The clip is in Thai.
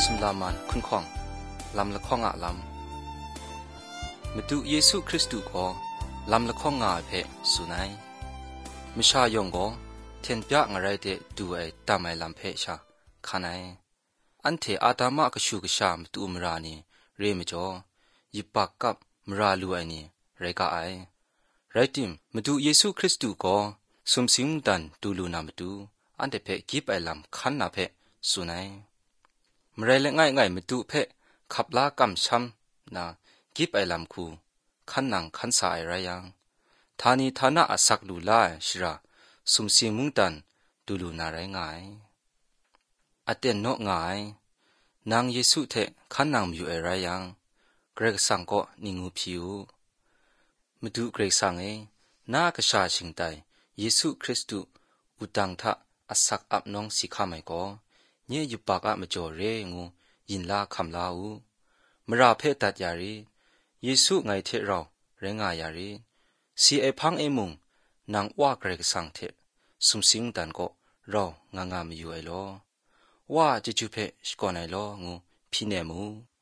สุมลามันคุณข้องลำละข้องอะลำมาดูเยซูคริสต์ก็ลำละข้องงาเพสุนัยมิชายองก็เทียนปะงอะไรเดดูไอตามไอลำเพชาขันไออันเทอาตามะกชูกชามตูมรานีเรมจ่อยิบปากกับมราลูไอนี่ไรกะไอไรติมมาดูเยซูคริสต์ก็สมสิงดันดูลูนามาดูอันเดเพกิบไอลำขันนาเพสุนัยมไรเละง่ายมาดูเพขับลากำช้ำนากิบไอลำคูขันนังขันสายไรยังทานีทานะอสักลูลาชิราสมสิงมุงดันดูลูนาไรง่ายอเตนโนง่ายนางเยซูเทขันนางอยู่อะไรยังเกรกสังก็นิงูผิวมาดูเกรกสังนากระชาชิงไตเยซูคริสต์อุตังทะอสักอับน้องสิขาไม่ก็เนี่ยอยู่ปากอะมาจ่อเรงูยินลาคำลาอูมราเพตัดยารีเยซูไงเทเราเรงายารีสีไอพังไอมุงนางว่าเกรกสังเทสุมสิงดันก็เรางามอยู่ไอโลว่าจะจูเพสก่อนไอโลงูพี่เนมู